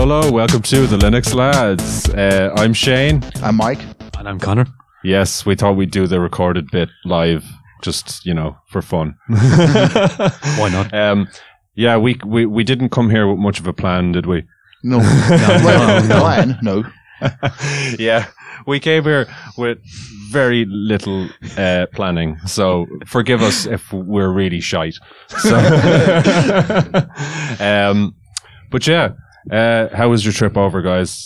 Hello. Welcome to the Linux Lads. I'm Shane. I'm Mike. And I'm Connor. Yes, we thought we'd do the recorded bit live, just, for fun. Why not? Yeah, we didn't come here with much of a plan, did we? No. Plan? No. Yeah, we came here with very little planning, so forgive us if we're really shite. So, but yeah, how was your trip over, guys?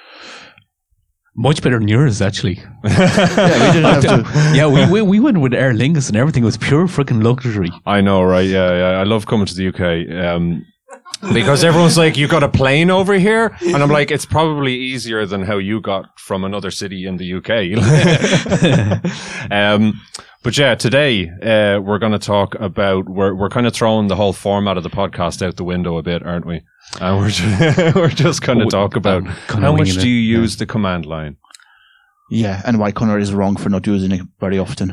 Much better than yours, actually. Yeah, we didn't have to. Yeah, we went with Aer Lingus and everything was pure freaking luxury. I know, right? Yeah. I love coming to the UK. Because everyone's like, you got a plane over here? And I'm like, it's probably easier than how you got from another city in the UK. But yeah, today we're going to talk about, we're kind of throwing the whole format of the podcast out the window a bit, aren't we? And we're just going to talk about how much do you use the command line? Yeah, and why Connor is wrong for not using it very often.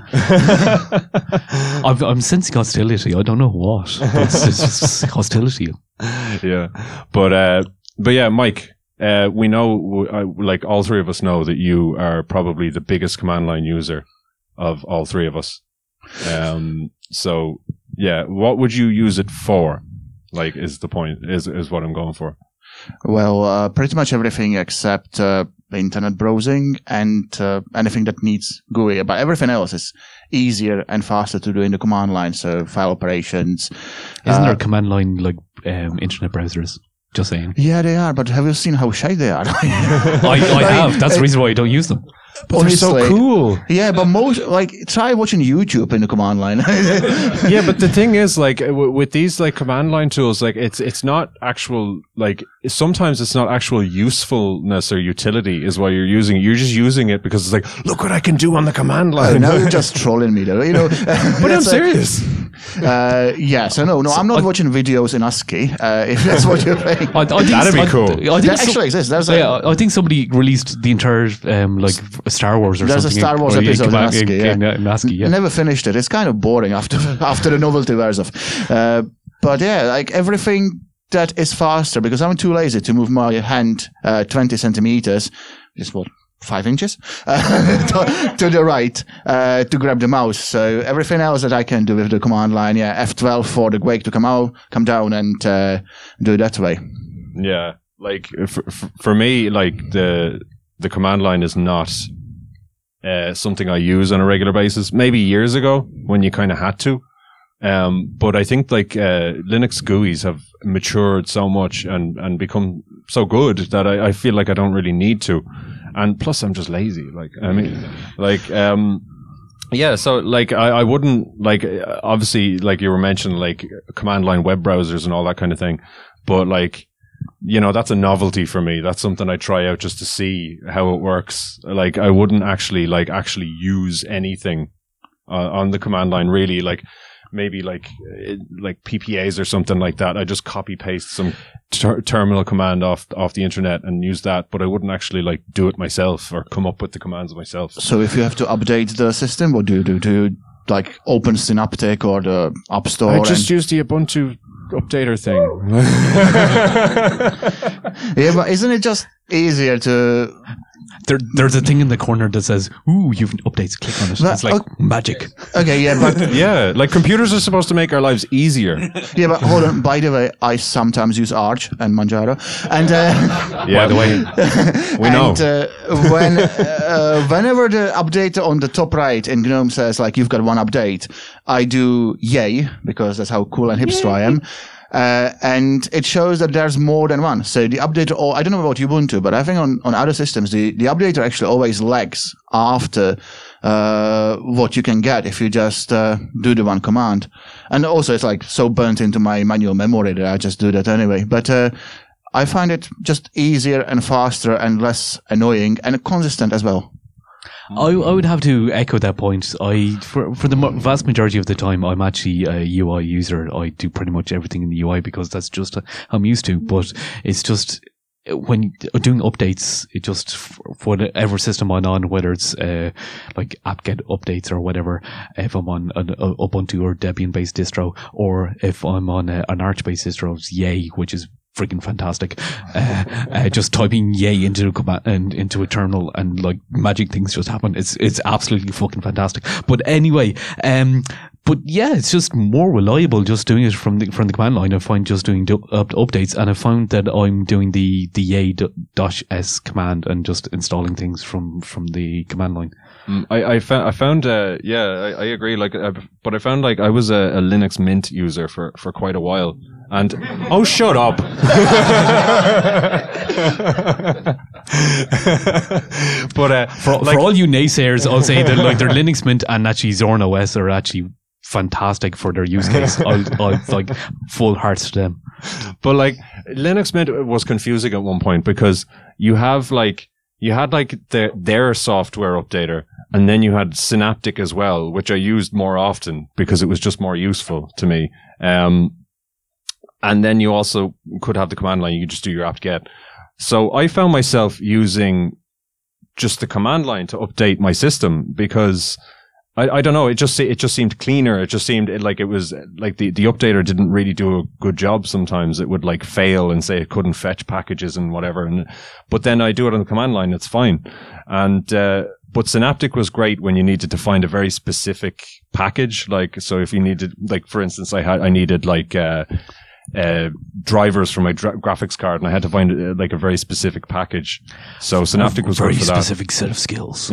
I'm sensing hostility. I don't know what. But it's just hostility. Yeah, but yeah, Mike, we know, like all three of us know that you are probably the biggest command line user of all three of us. So yeah, what would you use it for? Like, is the point, is what I'm going for. Well, pretty much everything except internet browsing and anything that needs GUI. But everything else is easier and faster to do in the command line. So file operations. Isn't there a command line like internet browsers? Just saying. Yeah, they are. But have you seen how shy they are? I have. That's the reason why I don't use them. But they're so cool. Yeah, but try watching YouTube in the command line. Yeah, but the thing is, like, with these, like, command line tools, like, it's not actual, like, sometimes it's not actual usefulness or utility is why you're using it. You're just using it because it's like, look what I can do on the command line. Now you're just trolling me, though. But I'm serious. Yeah, so no, I'm not watching videos in ASCII, if that's what you're saying. That'd be cool. That actually exists. I think somebody released the entire, like, Star Wars or There's something. There's a Star Wars episode in ASCII, in ASCII, yeah. I never finished it. It's kind of boring after the novelty wears off. But yeah, like everything that is faster, because I'm too lazy to move my hand 20 centimeters, just what, 5 inches to the right to grab the mouse. So everything else that I can do with the command line, yeah, F12 for the Quake to come down and do it that way. Yeah, like for me, like the command line is not something I use on a regular basis. Maybe years ago when you kind of had to. But I think like Linux GUIs have matured so much and become so good that I feel like I don't really need to. And plus I'm just lazy. Like, I mean, like, yeah, so like I wouldn't, like, obviously, like you were mentioning, like command line web browsers and all that kind of thing. But like, that's a novelty for me. That's something I try out just to see how it works. Like, I wouldn't actually use anything on the command line, really. Like, maybe like PPAs or something like that. I just copy paste some terminal command off the internet and use that, but I wouldn't actually like do it myself or come up with the commands myself. So if you have to update the system, what do you do? Do you like open Synaptic or the App Store? I just use the Ubuntu updater thing. Yeah, but isn't it just easier to... There's a thing in the corner that says, ooh, you've updates, click on it. But, it's like magic. Okay, yeah, but... Yeah, like computers are supposed to make our lives easier. Yeah, but hold on. By the way, I sometimes use Arch and Manjaro. And, yeah, by the way, we know. And whenever the update on the top right in GNOME says, like, you've got one update, I do yay, because that's how cool and hipster I am. And it shows that there's more than one. So the updater, I don't know about Ubuntu, but I think on other systems, the updater actually always lags after what you can get if you just do the one command. And also it's like so burnt into my manual memory that I just do that anyway. But I find it just easier and faster and less annoying and consistent as well. I would have to echo that point. For the vast majority of the time, I'm actually a UI user. I do pretty much everything in the UI because that's just I'm used to. But it's just when doing updates, it just for whatever system I'm on, whether it's like apt-get updates or whatever, if I'm on an Ubuntu or Debian based distro, or if I'm on an Arch based distro, it's Yay, which is freaking fantastic. Just typing yay into into a terminal and like magic things just happen. It's absolutely fucking fantastic. But anyway, but yeah, it's just more reliable just doing it from the command line. I find just doing updates, and I found that I'm doing the yay-s command and just installing things from the command line. I found I agree. Like, but I found like I was a Linux Mint user for quite a while, and oh, shut up. But for all you naysayers, I'll say that like their Linux Mint and actually Zorn OS are actually fantastic for their use case. I'll like full hearts to them. But like Linux Mint was confusing at one point because you had their software updater, and then you had Synaptic as well, which I used more often because it was just more useful to me. And then you also could have the command line. You could just do your apt-get. So I found myself using just the command line to update my system because I don't know. It just seemed cleaner. It just seemed like it was like the updater didn't really do a good job. Sometimes it would like fail and say it couldn't fetch packages and whatever. But then I do it on the command line. It's fine. And, but Synaptic was great when you needed to find a very specific package. Like, so if you needed, like, for instance, I needed like, drivers for my graphics card, and I had to find like a very specific package. So Synaptic was good for that. Very specific set of skills.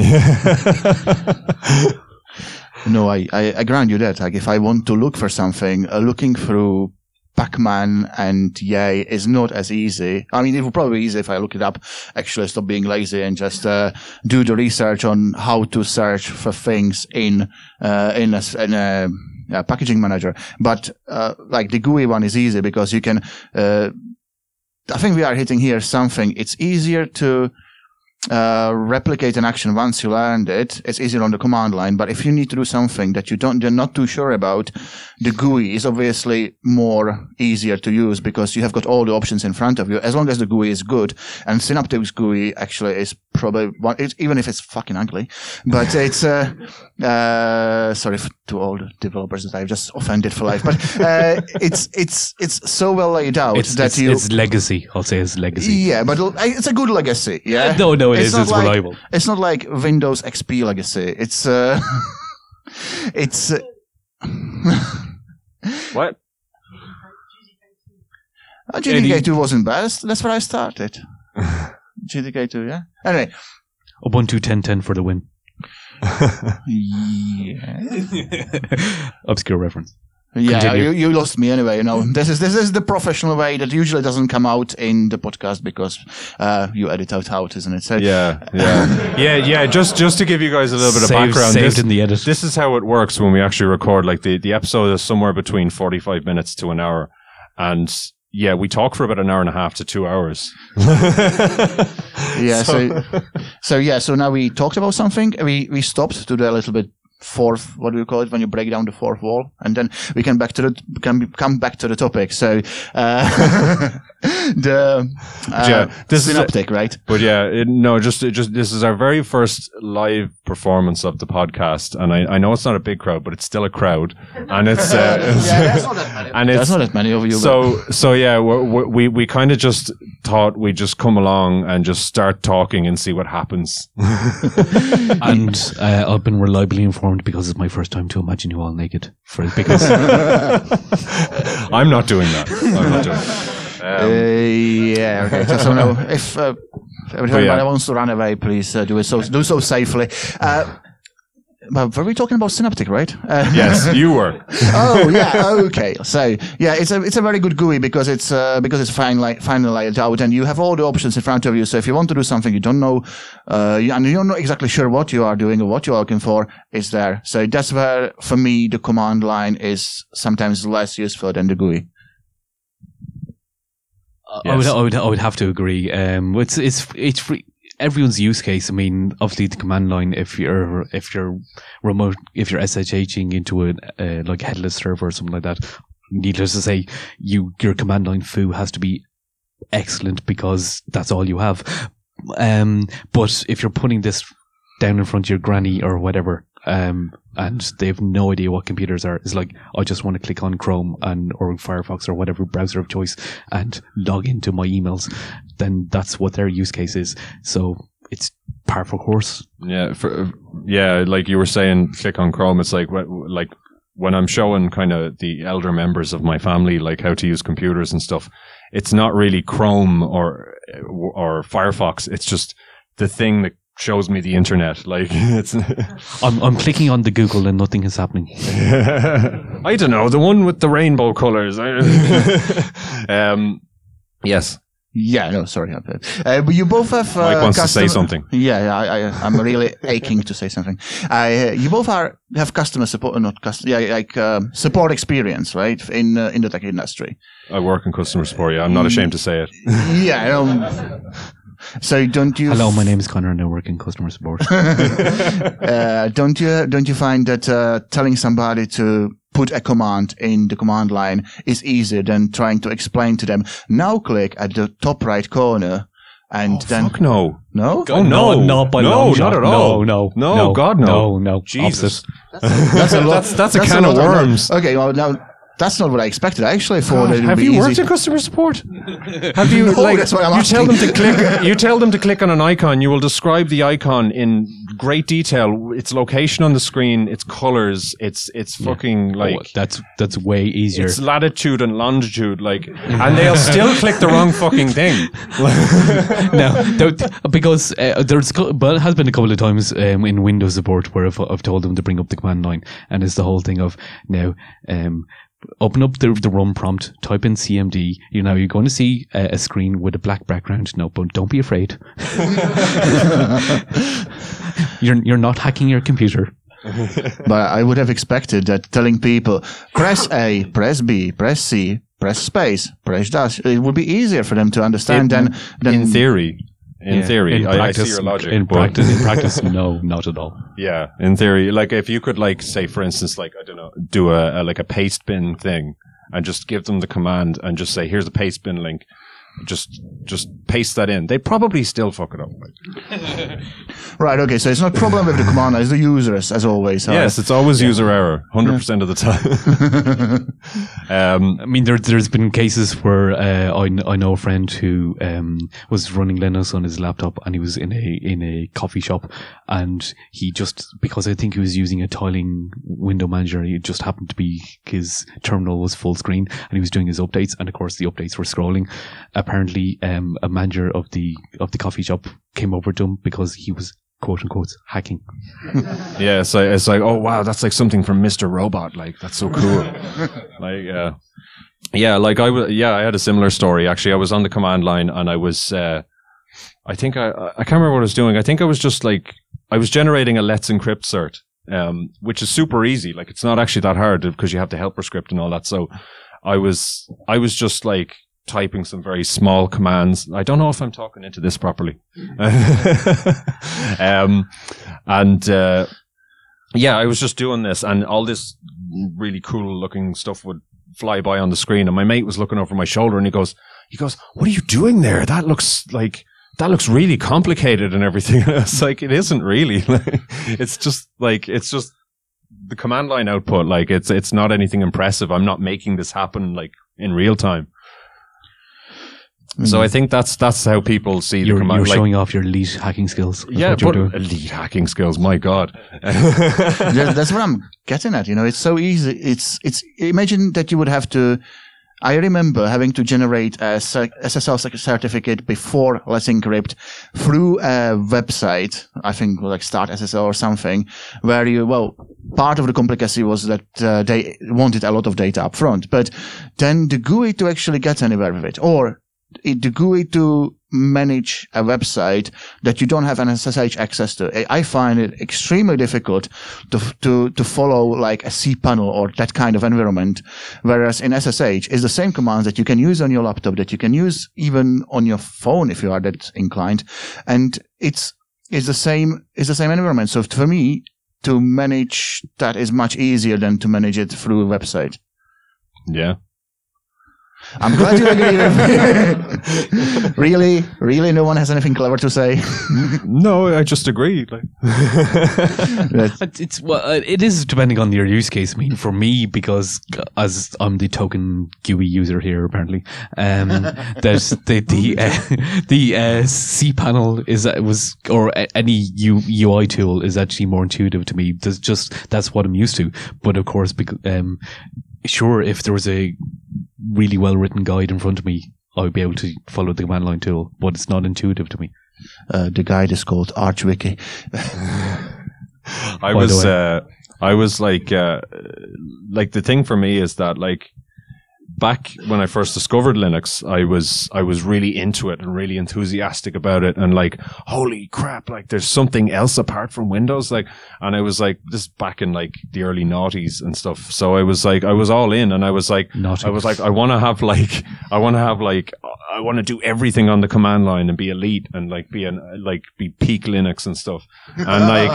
No, I grant you that. Like, if I want to look for something, looking through Pacman and Yay is not as easy. I mean, it would probably be easy if I look it up, actually stop being lazy and just do the research on how to search for things in a packaging manager. But like the GUI one is easy because you can. I think we are hitting here something. It's easier to replicate an action once you learned it. It's easier on the command line, but if you need to do something that you're not too sure about, the GUI is obviously more easier to use because you have got all the options in front of you, as long as the GUI is good. And Synaptic's GUI actually is probably one, even if it's fucking ugly, but it's, sorry to all the developers that I've just offended for life, but, it's so well laid out it's legacy. I'll say it's legacy. Yeah, but it's a good legacy. Yeah. No, it's reliable. It's not like Windows XP legacy. It's it's what? GTK2 wasn't best. That's where I started. GTK2, yeah. Anyway, Ubuntu 10.10 for the win. Yeah. Obscure reference. Yeah, you lost me anyway. You know, this is the professional way that usually doesn't come out in the podcast because you edit out, isn't it? So yeah. Just to give you guys a little bit of background, saved in the edit. This is how it works when we actually record. Like the episode is somewhere between 45 minutes to an hour, and yeah, we talk for about an hour and a half to 2 hours. Yeah. So now we talked about something. We stopped to do a little bit. Fourth, what do you call it when you break down the fourth wall, and then we come back to the topic. So this is Synaptic, right? But yeah, just this is our very first live performance of the podcast, and I know it's not a big crowd, but it's still a crowd, and it's that's not that many. And that's not that many of you. So yeah, we kind of just thought we'd just come along and just start talking and see what happens. And I've been reliably informed because it's my first time to imagine you all naked. Because I'm not doing that. Yeah. Okay. So no, if everybody wants to run away, please do so safely. But were we talking about Synaptic, right? Yes, you were. Oh yeah, okay. So yeah, it's a very good GUI because it's finally laid out, and you have all the options in front of you. So if you want to do something you don't know, and you're not exactly sure what you are doing or what you are looking for, it's there. So that's where, for me, the command line is sometimes less useful than the GUI. Yes. I would have to agree. It's free. Everyone's use case. I mean, obviously the command line. If you're SSHing into a like headless server or something like that, needless to say, your command line foo has to be excellent because that's all you have. But if you're putting this down in front of your granny or whatever, and they have no idea what computers are. It's like, I just want to click on Chrome or Firefox or whatever browser of choice and log into my emails. Then that's what their use case is. So it's par for course. Yeah, like you were saying, click on Chrome. It's like when I'm showing kind of the elder members of my family like how to use computers and stuff, it's not really Chrome or Firefox. It's just the thing that shows me the internet. Like it's I'm clicking on the Google and nothing is happening. I don't know, the one with the rainbow colors. Yes. Yeah, no, sorry. But you both have... Mike wants to say something. Yeah, I'm really aching to say something. You both have customer support, support experience, right, in the tech industry. I work in customer support, yeah. I'm not ashamed to say it. Yeah, so don't you... Hello, my name is Connor and I work in customer support. Don't you find that telling somebody to put a command in the command line is easier than trying to explain to them, now click at the top right corner and then... Fuck no. No? Oh, no. Not by long shot. Not at all. No, God, no. No. Jesus. Opposite. That's a can of worms. Okay, well, now... That's not what I expected. I actually thought it would be easy. Have you worked in customer support? Have you? No, that's what I'm asking. You tell them to click on an icon. You will describe the icon in great detail. Its location on the screen, its colors, its fucking like. That's way easier. It's latitude and longitude, like, and they'll still click the wrong fucking thing. No, because but it has been a couple of times in Windows support where I've told them to bring up the command line, and it's the whole thing of now. Open up the run prompt, type in CMD. You're going to see a screen with a black background. No, but don't be afraid. You're not hacking your computer. But I would have expected that telling people, press A, press B, press C, press space, press dash, it would be easier for them to understand than in theory. In theory, practice, I see your logic. In practice, no, not at all. Yeah, in theory, like if you could, like, say, for instance, like I don't know, do a paste bin thing, and just give them the command and just say, "Here's the paste bin link." Just paste that in. They probably still fuck it up. Right. Okay. So it's not a problem with the command; it's the users, as always. Yes, it's always user error, 100% of the time. I mean, there's been cases where I know a friend who was running Linux on his laptop, and he was in a coffee shop, and he just, because I think he was using a tiling window manager, it just happened to be his terminal was full screen, and he was doing his updates, and of course the updates were scrolling. Apparently, a manager of the coffee shop came over to him because he was quote unquote hacking. Yeah, it's like, oh wow, that's like something from Mr. Robot. Like, that's so cool. Like, yeah, like I had a similar story. Actually, I was on the command line and I was, I think I can't remember what I was doing. I think I was just like, I was generating a Let's Encrypt cert, which is super easy. Like, it's not actually that hard because you have the helper script and all that. So I was just like, typing some very small commands. I don't know if I'm talking into this properly. Yeah, I was just doing this and all this really cool looking stuff would fly by on the screen and my mate was looking over my shoulder and he goes, "What are you doing there? That looks really complicated and everything." It's like, it isn't really. It's just the command line output. Like, it's not anything impressive. I'm not making this happen like in real time. So I think that's how people see the command. You're showing off your elite hacking skills. Yeah, but elite hacking skills. My God, that's what I'm getting at. It's so easy. It's. Imagine that you would have to. I remember having to generate a SSL certificate before Let's Encrypt through a website. I think like Start SSL or something, where part of the complexity was that they wanted a lot of data up front, but then the GUI to actually get anywhere with it, or the GUI to manage a website that you don't have an SSH access to. I find it extremely difficult to follow like a cPanel or that kind of environment. Whereas in SSH is the same commands that you can use on your laptop, that you can use even on your phone if you are that inclined. And it's the same environment. So for me, to manage that is much easier than to manage it through a website. Yeah. I'm glad you agree with me. Really, no one has anything clever to say. No, I just agree. Like, it is depending on your use case. I mean, for me, because as I'm the token GUI user here, apparently, there's the cPanel or any UI tool is actually more intuitive to me. That's what I'm used to. But of course, sure, if there was a really well written guide in front of me, I would be able to follow the command line tool, but it's not intuitive to me. The guide is called ArchWiki. I was like the thing for me is that like back when I first discovered Linux, I was really into it and really enthusiastic about it, and like, holy crap, like there's something else apart from Windows, like, and I was like, this is back in like the early noughties and stuff. So I was all in, and I was like, I want to do everything on the command line and be elite and like be peak Linux and stuff. And like,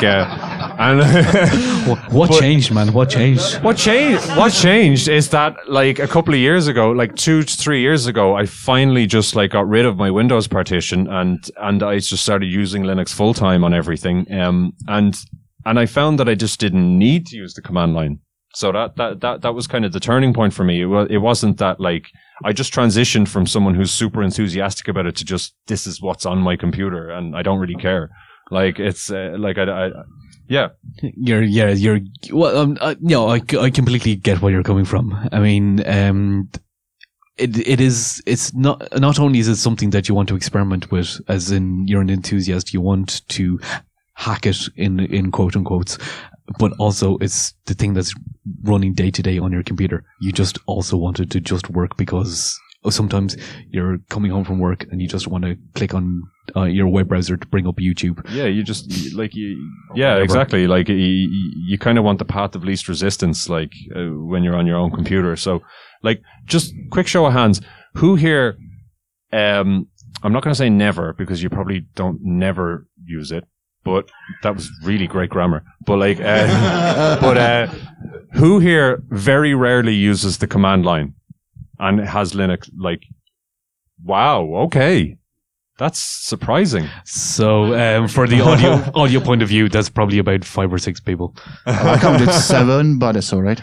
what changed, man? What changed? What changed is that like a couple of years ago, like 2 to 3 years ago, I finally just like got rid of my Windows partition and I just started using Linux full time on everything. And I found that I just didn't need to use the command line. So that was kind of the turning point for me. It wasn't that like I just transitioned from someone who's super enthusiastic about it to just, this is what's on my computer and I don't really care. Like it's like yeah. I completely get where you're coming from. I mean, it's not only is it something that you want to experiment with, as in you're an enthusiast, you want to hack it in quote unquotes, but also it's the thing that's running day to day on your computer. You just also want it to just work because sometimes you're coming home from work and you just want to click on your web browser to bring up YouTube. Yeah, you just exactly. Like you kind of want the path of least resistance, like when you're on your own computer. So, like, just quick show of hands, who here? I'm not going to say never because you probably don't never use it, but that was really great grammar. But like, who here very rarely uses the command line and has Linux? Like, wow, okay. That's surprising. So, for the audio point of view, that's probably about 5 or 6 people. I counted 7, but it's all right.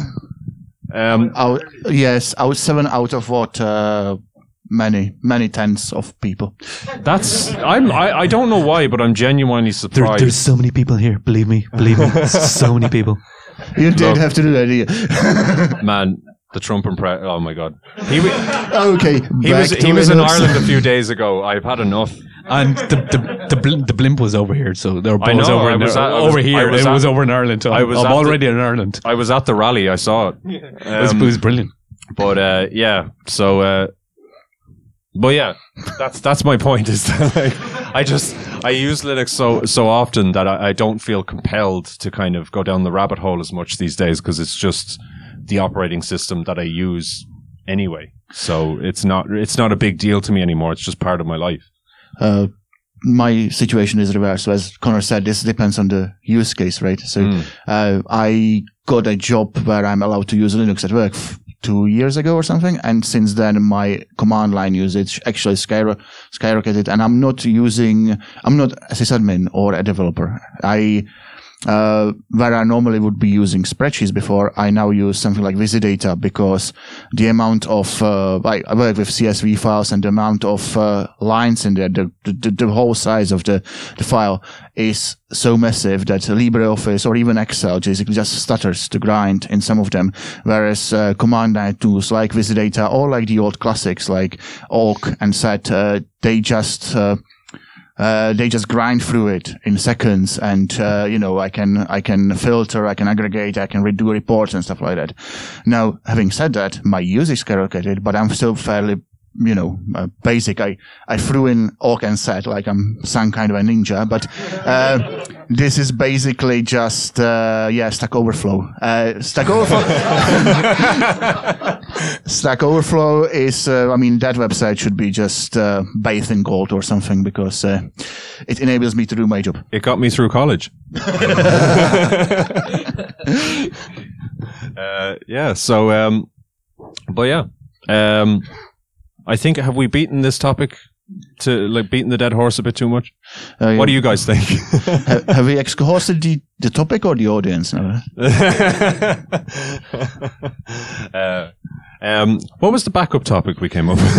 Yes, I was 7 out of what? Many tens of people. I don't know why, but I'm genuinely surprised. There's so many people here. Believe me. So many people. You did have to do that, yeah. Man. The Trump impression. Oh my God. Okay. He was in Ireland a few days ago. I've had enough. And the blimp was over here, so there was over here. It was over in Ireland. I'm already in Ireland. I was at the rally. I saw it. It was brilliant. But yeah. So. But yeah, that's my point. Is that like I use Linux so often that I don't feel compelled to kind of go down the rabbit hole as much these days because it's just the operating system that I use anyway. So it's not a big deal to me anymore. It's just part of my life. My situation is reversed. So as Connor said, this depends on the use case, right? So I got a job where I'm allowed to use Linux at work 2 years ago or something, and since then my command line usage actually skyrocketed, and I'm not a sysadmin or a developer. Where I normally would be using spreadsheets before, I now use something like Wikidata because the amount of, I work with CSV files and the amount of lines in there, the whole size of the file is so massive that LibreOffice or even Excel basically just stutters to grind in some of them. Whereas command line tools like Wikidata or like the old classics like awk and set, they just grind through it in seconds, and I can filter, I can aggregate, I can redo reports and stuff like that. Now, having said that, my usage skyrocketed, but I'm still fairly basic. I threw in awk and set like I'm some kind of a ninja, but this is basically just Stack Overflow. Stack Overflow is that website should be just bathed in gold or something because it enables me to do my job. It got me through college. Yeah. So, but yeah. I think, have we beaten this topic to like beaten the dead horse a bit too much? Yeah. What do you guys think? Have we exhausted the topic or the audience? No? What was the backup topic we came up with?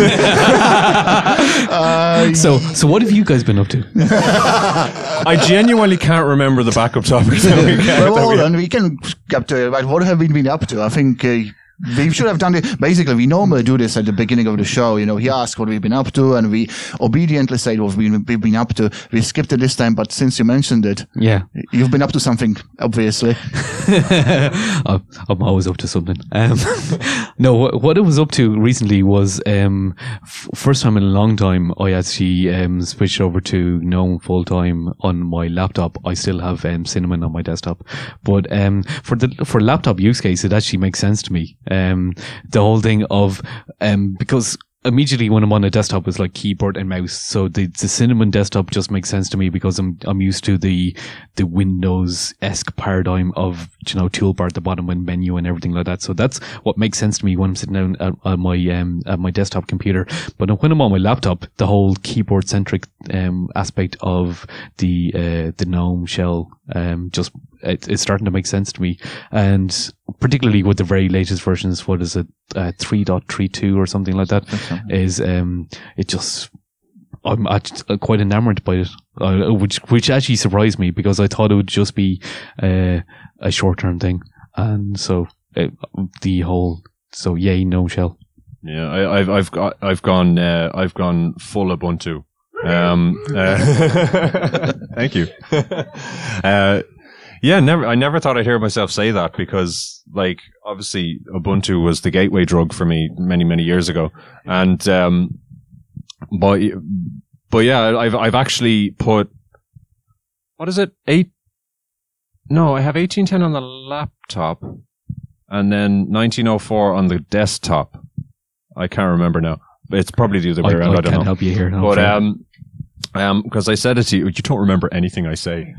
So what have you guys been up to? I genuinely can't remember the backup topic. Well, hold on, we can get to it. But what have we been up to? I think we should have done it. Basically, we normally do this at the beginning of the show. You know, he asks what we've been up to, and we obediently say what we've been up to. We skipped it this time, but since you mentioned it, Yeah. you've been up to something, obviously. I'm always up to something. No, what I was up to recently was first time in a long time I actually switched over to GNOME full time on my laptop. I still have Cinnamon on my desktop, but for laptop use case, it actually makes sense to me. The whole thing of because immediately when I'm on a desktop, it's like keyboard and mouse. So the Cinnamon desktop just makes sense to me because I'm used to the Windows-esque paradigm of, you know, toolbar at the bottom and menu and everything like that. So that's what makes sense to me when I'm sitting down at my desktop computer. But when I'm on my laptop, the whole keyboard-centric aspect of the GNOME shell just it's starting to make sense to me, and particularly with the very latest versions, what is it, 3.32 or something like that, is it just, I'm actually quite enamored by it, which actually surprised me because I thought it would just be a short-term thing, and so yay, GNOME shell. Yeah, I've gone full Ubuntu. Thank you. Yeah, I never thought I'd hear myself say that because, like, obviously Ubuntu was the gateway drug for me many, many years ago. And, but yeah, I've actually put, what is it? I have 1810 on the laptop and then 1904 on the desktop. I can't remember now. It's probably the other way around. I don't know. I can't help you here. But, because I said it to you, you don't remember anything I say.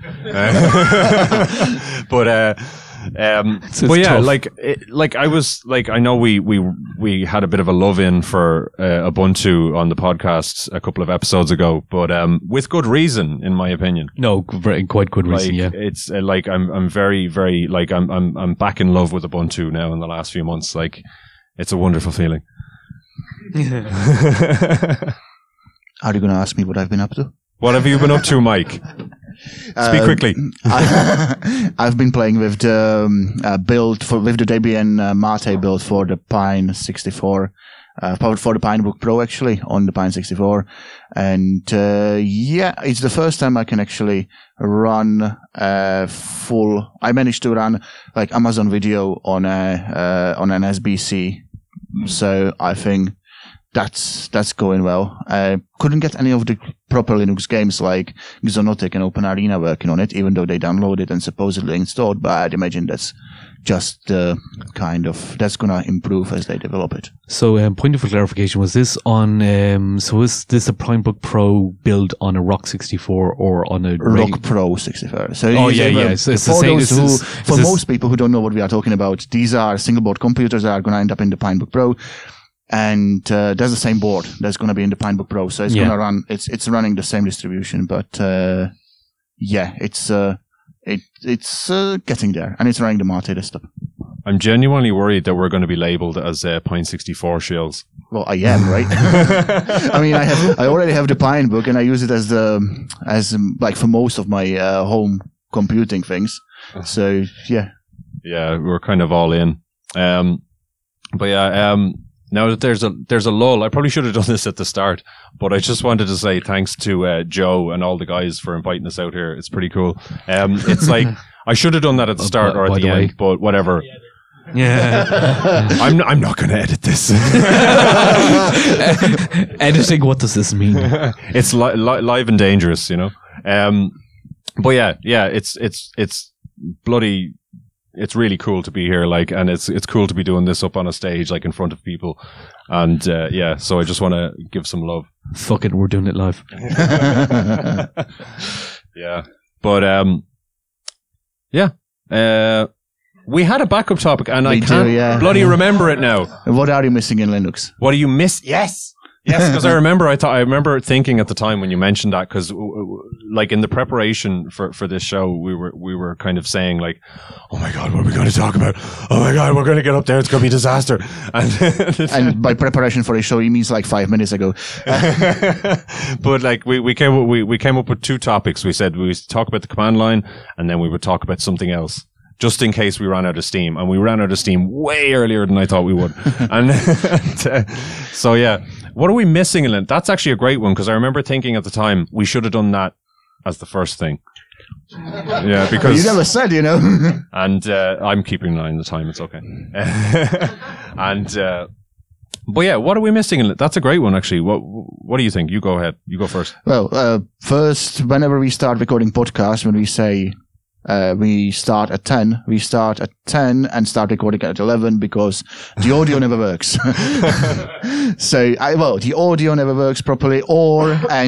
But yeah, tough. like I was like, I know we had a bit of a love in for Ubuntu on the podcast a couple of episodes ago, but with good reason, in my opinion. No, quite good reason. Like, yeah, it's like I'm very, very like I'm back in love with Ubuntu now in the last few months. Like, it's a wonderful feeling. Are you going to ask me what I've been up to? What have you been up to, Mike? Speak quickly. I've been playing with the build with the Debian Mate build for the Pine 64, for the Pinebook Pro actually on the Pine 64, and yeah, it's the first time I can actually run full. I managed to run like Amazon Video on an SBC, so I think that's going well. I couldn't get any of the proper Linux games like Xonotic and OpenArena working on it, even though they downloaded and supposedly installed, but I'd imagine that's just that's gonna improve as they develop it. So, point of clarification, was this on, so is this a Pinebook Pro build on a ROC 64 or on a ROC Pro 64? So it's the same. For most people who don't know what we are talking about, these are single board computers that are gonna end up in the Pinebook Pro. And there's the same board that's going to be in the Pinebook Pro, so it's going to run. It's running the same distribution, but yeah, it's getting there, and it's running the Mate desktop. I'm genuinely worried that we're going to be labelled as Pine 64 shells. Well, I am, right? I mean, I already have the Pinebook, and I use it as like for most of my home computing things. So yeah, we're kind of all in. But yeah. Now that there's a lull, I probably should have done this at the start, but I just wanted to say thanks to Joe and all the guys for inviting us out here. It's pretty cool. It's like I should have done that at the start or at the end, but whatever. Yeah, I'm not going to edit this. Editing, what does this mean? It's live and dangerous, you know. But yeah, it's bloody. It's really cool to be here, like, and it's cool to be doing this up on a stage, like in front of people, and yeah. So I just want to give some love. Fuck it, we're doing it live. Yeah, but yeah. We had a backup topic, and I We can't do, yeah. bloody remember it now. What are you missing in Linux? What do you miss? Yes, because I remember thinking at the time when you mentioned that, because like in the preparation for this show, we were kind of saying like, oh my god, what are we going to talk about? Oh my god, we're going to get up there, it's going to be a disaster. And by preparation for a show, he means like 5 minutes ago. But like we came up with two topics. We said we would talk about the command line, and then we would talk about something else, just in case we ran out of steam. And we ran out of steam way earlier than I thought we would. And so yeah, what are we missing in it? That's actually a great one, because I remember thinking at the time we should have done that as the first thing. Yeah, because You never said, you know. and I'm keeping an eye on the time. It's okay. And but yeah, what are we missing in it? That's a great one, actually. What do you think? You go ahead. You go first. Well, first, whenever we start recording podcasts, when we say we start at 10, we start at 10 and start recording at 11, because the audio never works. So, the audio never works properly, or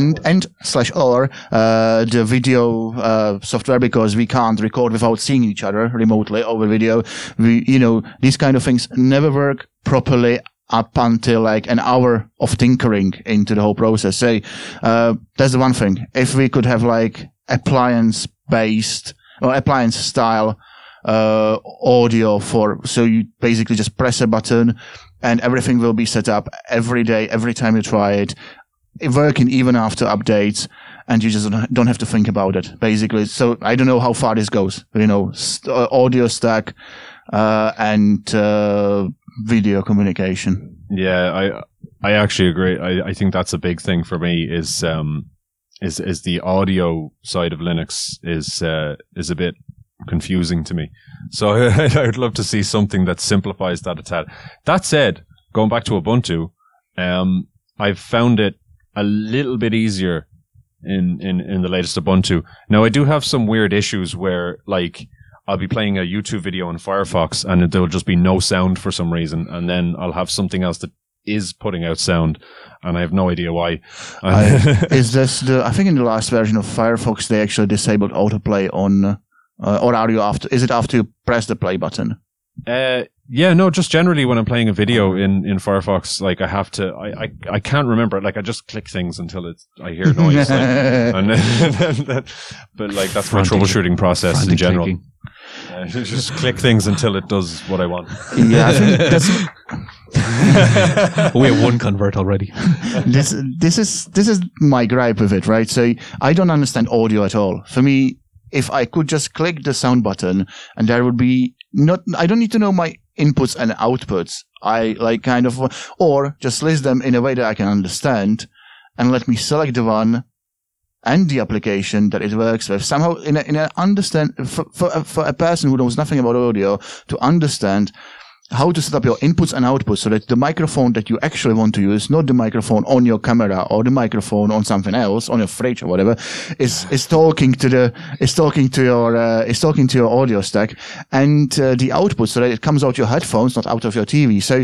the video software, because we can't record without seeing each other remotely over video. These kind of things never work properly up until like an hour of tinkering into the whole process. So, that's the one thing. If we could have like appliance-based or appliance-style audio so you basically just press a button and everything will be set up every day, every time you try it, working even after updates, and you just don't have to think about it, basically. So I don't know how far this goes, audio stack and video communication. Yeah, I actually agree. I think that's a big thing for me is the audio side of Linux is a bit confusing to me. So I'd love to see something that simplifies that a tad. That said, going back to Ubuntu, I've found it a little bit easier in the latest Ubuntu. Now I do have some weird issues where like I'll be playing a YouTube video in Firefox and there'll just be no sound for some reason, and then I'll have something else that is putting out sound, and I have no idea why. Is this I think in the last version of Firefox they actually disabled autoplay on, or are you is it after you press the play button? Yeah, no, just generally when I'm playing a video in Firefox, like I have to, I can't remember it. Like I just click things until I hear noise. But like that's my troubleshooting process in general. Just click things until it does what I want. Yeah, I think that's. We have one convert already. This is my gripe with it, right? So I don't understand audio at all. For me, if I could just click the sound button and there would be I don't need to know my inputs and outputs. I like kind of, or just list them in a way that I can understand and let me select the one and the application that it works with. Somehow in a understand for a person who knows nothing about audio to understand how to set up your inputs and outputs so that the microphone that you actually want to use, not the microphone on your camera or the microphone on something else, on your fridge or whatever, is talking to your audio stack, and the output so that it comes out your headphones, not out of your TV. So,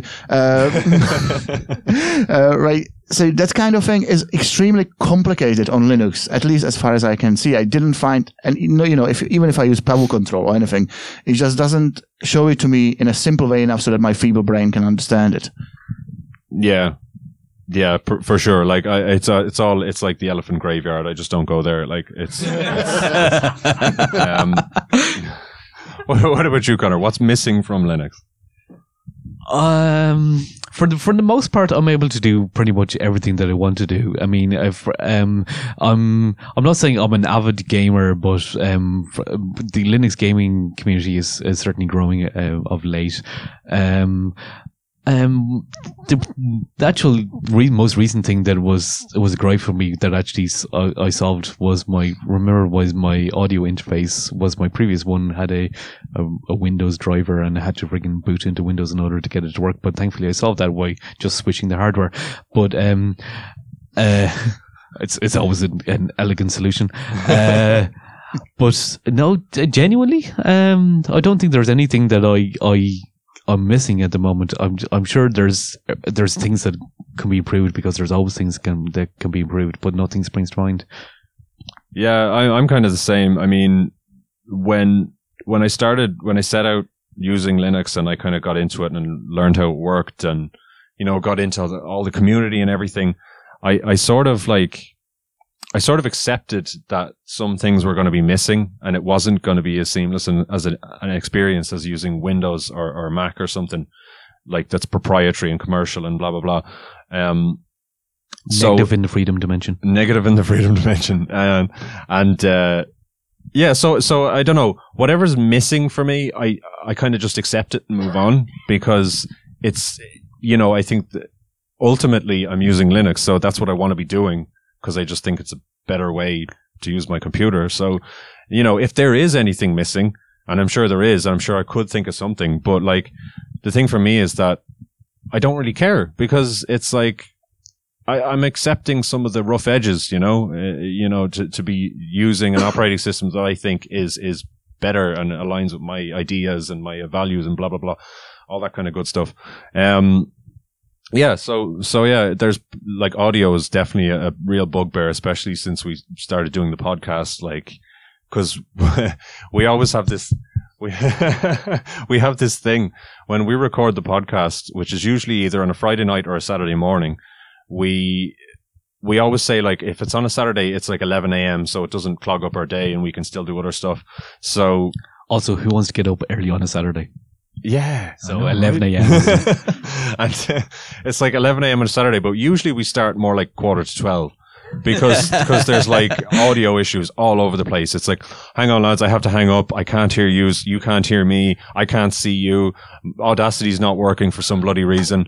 right. So that kind of thing is extremely complicated on Linux, at least as far as I can see. I didn't find, and even if I use Pebble Control or anything, it just doesn't show it to me in a simple way enough so that my feeble brain can understand it. Yeah, for sure. Like it's like the elephant graveyard. I just don't go there. Like it's what about you, Connor? What's missing from Linux? For the most part, I'm able to do pretty much everything that I want to do. I mean, I'm not saying I'm an avid gamer, but the Linux gaming community is certainly growing of late. The actual most recent thing that was a gripe for me that actually I solved was my audio interface was my previous one had a Windows driver, and I had to friggin' boot into Windows in order to get it to work. But thankfully I solved that by just switching the hardware. But it's always an elegant solution. But no, genuinely, I don't think there's anything that I'm missing at the moment. I'm sure there's things that can be improved, because there's always things that can be improved, but nothing springs to mind. Yeah, I'm kind of the same. I mean, when I set out using Linux, and I kind of got into it and learned how it worked, and got into all the community and everything. I sort of accepted that some things were going to be missing, and it wasn't going to be as seamless as an experience as using Windows or Mac or something like that's proprietary and commercial and blah blah blah. Negative in the freedom dimension. Negative in the freedom dimension, yeah. So I don't know. Whatever's missing for me, I kind of just accept it and move on, because it's I think that ultimately I'm using Linux, so that's what I want to be doing, because I just think it's a better way to use my computer. So, if there is anything missing, and I'm sure there is, I'm sure I could think of something, but like, the thing for me is that I don't really care, because it's like, I'm accepting some of the rough edges, to be using an operating system that I think is better and aligns with my ideas and my values and blah, blah, blah, all that kind of good stuff. Yeah, so yeah, there's like audio is definitely a real bugbear, especially since we started doing the podcast, like, because we always have this, we have this thing when we record the podcast, which is usually either on a Friday night or a Saturday morning. We always say, like, if it's on a Saturday, it's like 11 a.m. so it doesn't clog up our day and we can still do other stuff. So also, who wants to get up early on a Saturday? Yeah. So 11 a.m. And it's like 11 a.m. on a Saturday, but usually we start more like 11:45 because there's like audio issues all over the place. It's like, hang on lads, I have to hang up. I can't hear you. You can't hear me. I can't see you. Audacity's not working for some bloody reason.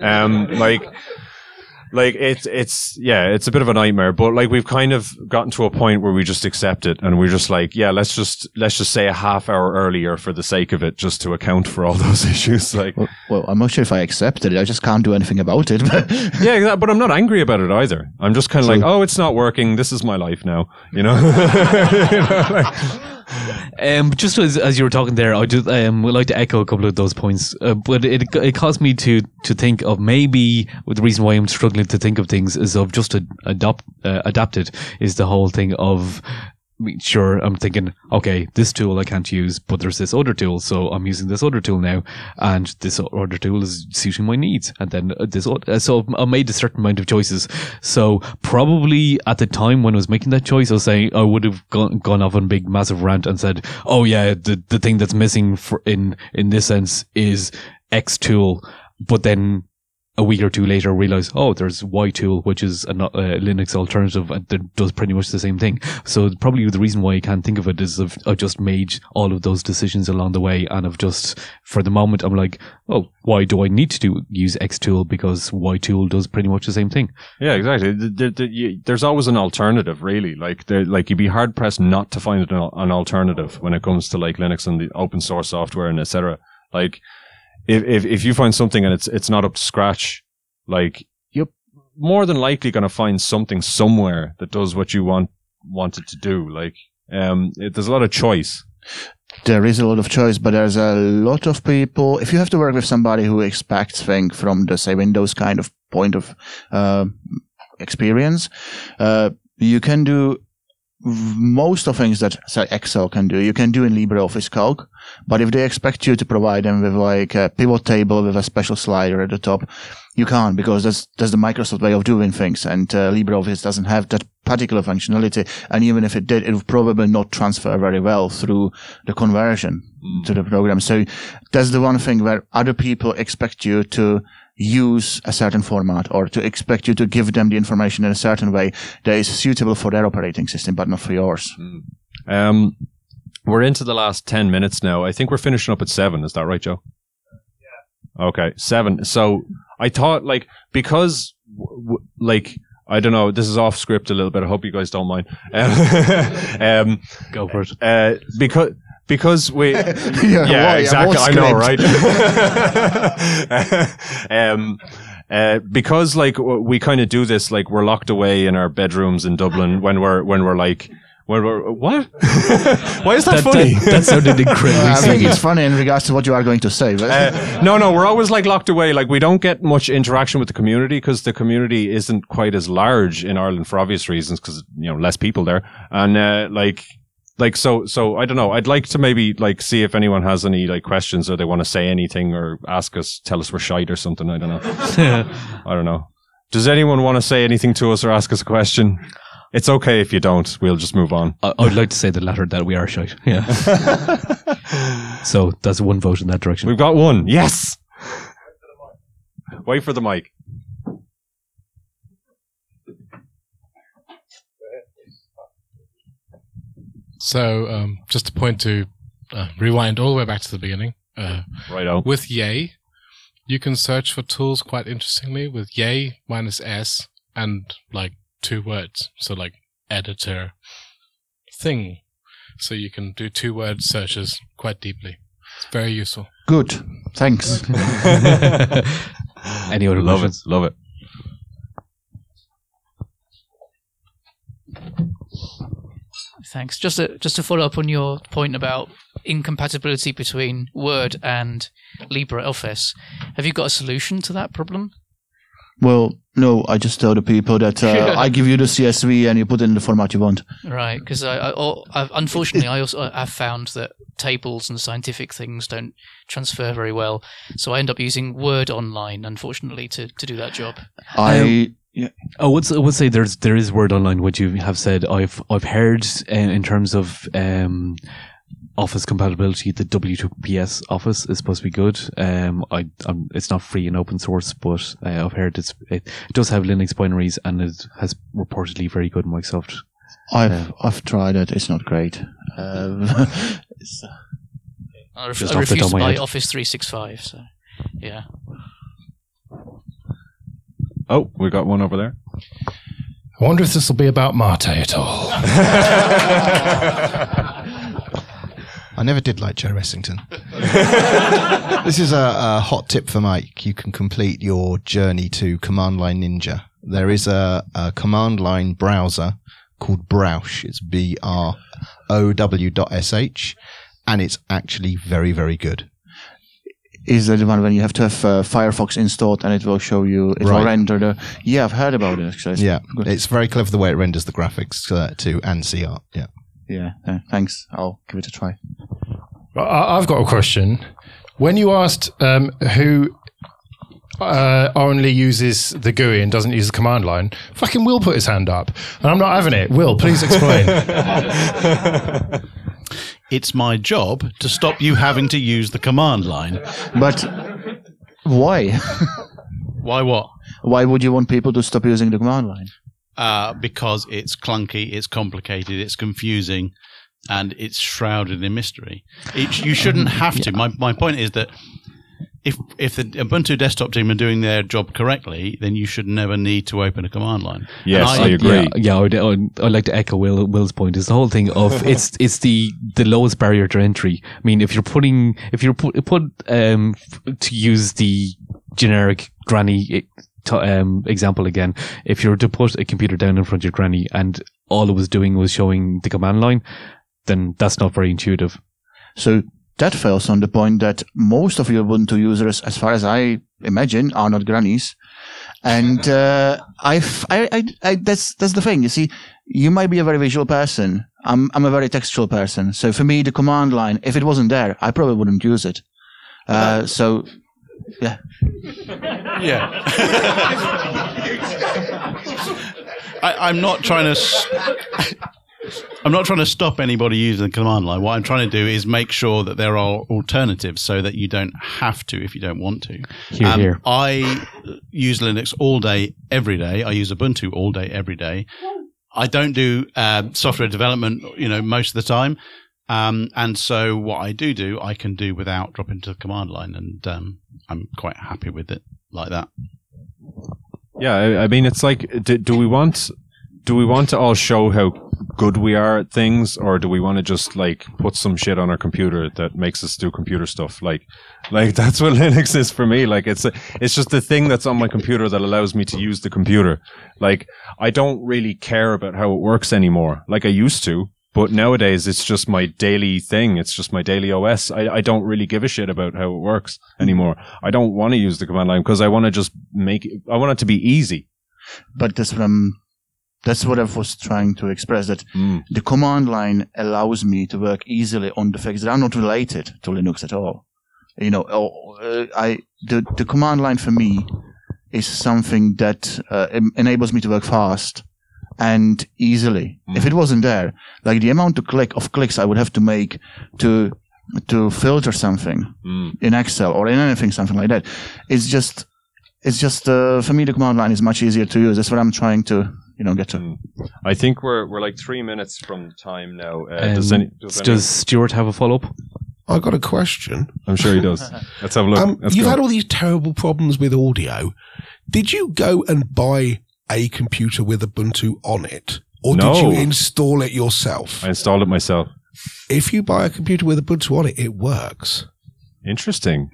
Like it's a bit of a nightmare, but like we've kind of gotten to a point where we just accept it, and we're just like, yeah, let's just say a half hour earlier for the sake of it, just to account for all those issues. Like, well, I'm not sure if I accepted it. I just can't do anything about it. But yeah, exactly. But I'm not angry about it either. I'm just kind of like, oh, it's not working. This is my life now. Just as you were talking there, I would like to echo a couple of those points, but it caused me to think of maybe the reason why I'm struggling to think of things is of just adapted is the whole thing of, sure, I'm thinking, okay, this tool I can't use, but there's this other tool, so I'm using this other tool now, and this other tool is suiting my needs, and then so I made a certain amount of choices. So probably at the time when I was making that choice, I was saying I would have gone off on a big massive rant and said, oh yeah, the thing that's missing in this sense is X tool, but then a week or two later realize, oh, there's Y tool, which is a Linux alternative that does pretty much the same thing. So probably the reason why I can't think of it is I've just made all of those decisions along the way, and I've just, for the moment, I'm like, oh, why do I need to use X tool? Because Y tool does pretty much the same thing. Yeah, exactly. There's always an alternative, really. Like you'd be hard pressed not to find an alternative when it comes to like Linux and the open source software and etc. Like, If you find something and it's not up to scratch, like, you're more than likely going to find something somewhere that does what you want it to do. Like, there's a lot of choice. There is a lot of choice, but there's a lot of people. If you have to work with somebody who expects things from the, say, Windows kind of point of experience, you can do most of things that, say, Excel can do, you can do in LibreOffice Calc. But if they expect you to provide them with like a pivot table with a special slider at the top, you can't, because that's the Microsoft way of doing things, and LibreOffice doesn't have that particular functionality. And even if it did, it would probably not transfer very well through the conversion to the program. So that's the one thing where other people expect you to use a certain format, or to expect you to give them the information in a certain way that is suitable for their operating system, but not for yours. We're into the last 10 minutes now. I think we're finishing up at 7. Is that right, Joe? Yeah. Okay, 7. So I thought, like, because, like, I don't know, this is off script a little bit. I hope you guys don't mind. Go for it. Because we, yeah, exactly. I know, right? Because like we kind of do this, like we're locked away in our bedrooms in Dublin when we're like, what? Why is that funny? That sounded incredibly I think it's funny in regards to what you are going to say. But no, we're always like locked away. Like we don't get much interaction with the community because the community isn't quite as large in Ireland for obvious reasons, because less people there, and like like, so I don't know. I'd like to maybe like see if anyone has any like questions or they want to say anything or ask us, tell us we're shite or something. I don't know. I don't know. Does anyone want to say anything to us or ask us a question? It's okay if you don't. We'll just move on. I would like to say the latter, that we are shite. Yeah. So that's one vote in that direction. We've got one. Yes. Wait for the mic. So, just to point to rewind all the way back to the beginning. Right out. With Yay, you can search for tools quite interestingly with Yay -S and like 2 words. So like editor thing. So you can do 2-word searches quite deeply. It's very useful. Good. Thanks. Any other Love questions? it. Love it. Thanks. Just to follow up on your point about incompatibility between Word and LibreOffice, have you got a solution to that problem? Well, no, I just tell the people that I give you the CSV and you put it in the format you want. Right, because unfortunately, I also have found that tables and scientific things don't transfer very well. So I end up using Word Online, unfortunately, to do that job. I would say there is Word Online, which you have said. I've heard in terms of Office compatibility, the W2PS Office is supposed to be good. It's not free and open source, but I've heard it does have Linux binaries and it has reportedly very good Microsoft. I've tried it. It's not great. I refuse to buy Office 365. So, yeah. Oh, we got one over there. I wonder if this will be about Mate at all. I never did like Joe Ressington. This is a hot tip for Mike. You can complete your journey to Command Line Ninja. There is a command line browser called Browsh. It's BROW.sh, and it's actually very, very good. Is that the one when you have to have Firefox installed and it will show you, it will render the... Yeah, I've heard about it. So it's very clever the way it renders the graphics to and CR. Yeah. Yeah, thanks. I'll give it a try. I've got a question. When you asked who only uses the GUI and doesn't use the command line, fucking Will put his hand up. And I'm not having it. Will, please explain. It's my job to stop you having to use the command line. But why? Why what? Why would you want people to stop using the command line? Because it's clunky, it's complicated, it's confusing, and it's shrouded in mystery. You shouldn't have to. My point is that if the Ubuntu desktop team are doing their job correctly, then you should never need to open a command line. Yes, I agree. Yeah, I'd like to echo Will's point. It's the whole thing of it's the lowest barrier to entry. I mean, if you put to use the generic granny example again, if you were to put a computer down in front of your granny and all it was doing was showing the command line, then that's not very intuitive. So that fails on the point that most of your Ubuntu users, as far as I imagine, are not grannies. And that's the thing. You see, you might be a very visual person. I'm a very textual person. So for me, the command line, if it wasn't there, I probably wouldn't use it. So, yeah. Yeah. I'm not trying to... I'm not trying to stop anybody using the command line. What I'm trying to do is make sure that there are alternatives so that you don't have to if you don't want to. Here. I use Linux all day, every day. I use Ubuntu all day, every day. I don't do software development, most of the time. And so what I do, I can do without dropping to the command line. And I'm quite happy with it like that. Yeah, I mean, it's like, do we want to all show how good we are at things, or do we want to just like put some shit on our computer that makes us do computer stuff? Like that's what Linux is for me. Like it's just the thing that's on my computer that allows me to use the computer. Like I don't really care about how it works anymore. Like I used to, but nowadays it's just my daily thing. It's just my daily OS. I don't really give a shit about how it works anymore. I don't want to use the command line because I want to just I want it to be easy. But that's what I'm That's what I was trying to express, that the command line allows me to work easily on the things that are not related to Linux at all. You know, the command line for me is something that enables me to work fast and easily. If it wasn't there, like the amount of clicks I would have to make to filter something in Excel or in anything, something like that, it's just for me the command line is much easier to use. That's what I'm trying to get to. I think we're like 3 minutes from time now. Does Stuart have a follow up? I got a question. I'm sure he does. Let's have a look. You've had all these terrible problems with audio. Did you go and buy a computer with Ubuntu on it, or did you install it yourself? I installed it myself. If you buy a computer with Ubuntu on it, it works. Interesting.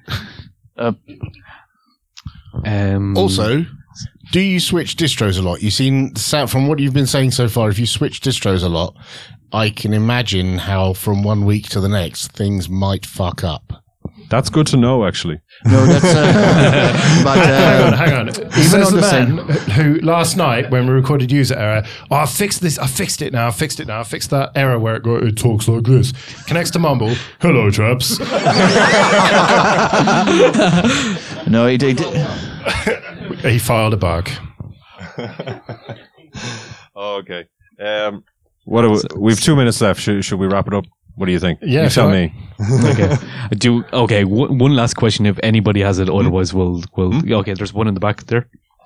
Also, do you switch distros a lot? You've seen, from what you've been saying so far, if you switch distros a lot, I can imagine how from 1 week to the next, things might fuck up. That's good to know, actually. No, that's... hang on. Even on the man who, last night, when we recorded user error, I fixed this, I fixed it now, I fixed that error where it talks like this. Connects to Mumble. Hello, chaps. No, he did. He filed a bug. Okay. We've 2 minutes left. Should we wrap it up? What do you think? Yeah, you tell me. Okay. One last question. If anybody has it, otherwise we'll. Okay, there's one in the back there.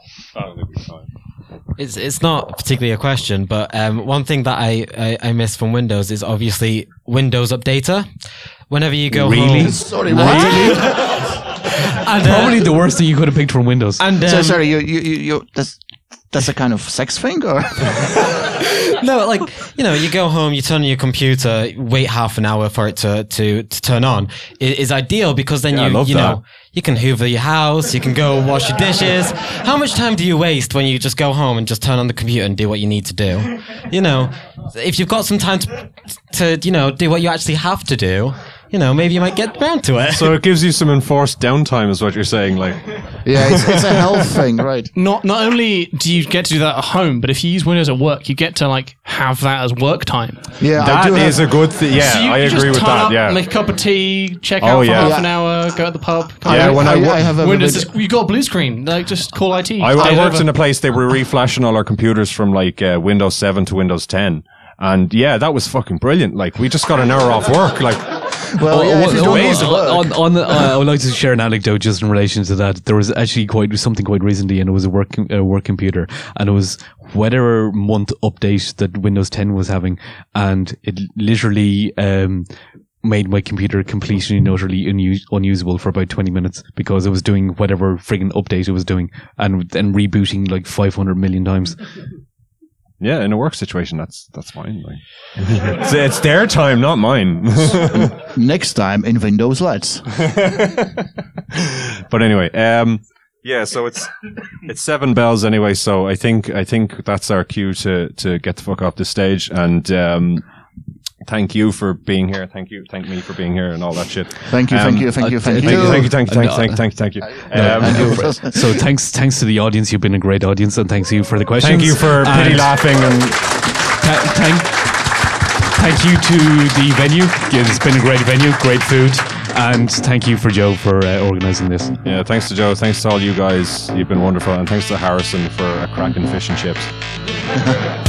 It's not particularly a question, but one thing that I miss from Windows is obviously Windows Updater. Whenever you go home, Sorry, what? Probably the worst thing you could have picked from Windows. And So sorry, you that's a kind of sex thing, or? No, like, you go home, you turn on your computer, wait half an hour for it to turn on. It is ideal because then you can hoover your house, you can go wash your dishes. How much time do you waste when you just go home and just turn on the computer and do what you need to do? If you've got some time to do what you actually have to do, maybe you might get around to it. So it gives you some enforced downtime, is what you're saying, like. Yeah, it's a health thing, right? Not only do you get to do that at home, but if you use Windows at work, you get to have that as work time. Yeah, that is a good thing. Yeah, so I agree with that. Yeah, make a cup of tea, check out for half an hour, go at the pub. Yeah, when I have a Windows, you got a blue screen. Just call IT. I worked in a place they were reflashing all our computers from Windows 7 to Windows 10. And yeah, that was fucking brilliant. Like, we just got an hour off work. Like, I would like to share an anecdote just in relation to that. There was actually something quite recently, and it was a work computer, and it was whatever month update that Windows 10 was having, and it literally made my computer completely and utterly unusable for about 20 minutes because it was doing whatever friggin' update it was doing, and then rebooting like 500 million times. Yeah, in a work situation, that's fine. Like. It's their time, not mine. Next time in Windows, let's. But anyway, so it's 7 bells anyway. So I think that's our cue to get the fuck off the stage. And thank you for being here. Thank me for being here and all that shit. Thank you. Thank you. So thanks to the audience. You've been a great audience, and thanks you for the questions. Thank you for pity laughing and thank you to the venue. It's been a great venue, great food, and thank you for Joe for organising this. Yeah, thanks to Joe. Thanks to all you guys. You've been wonderful, and thanks to Harrison for a cracking fish and chips.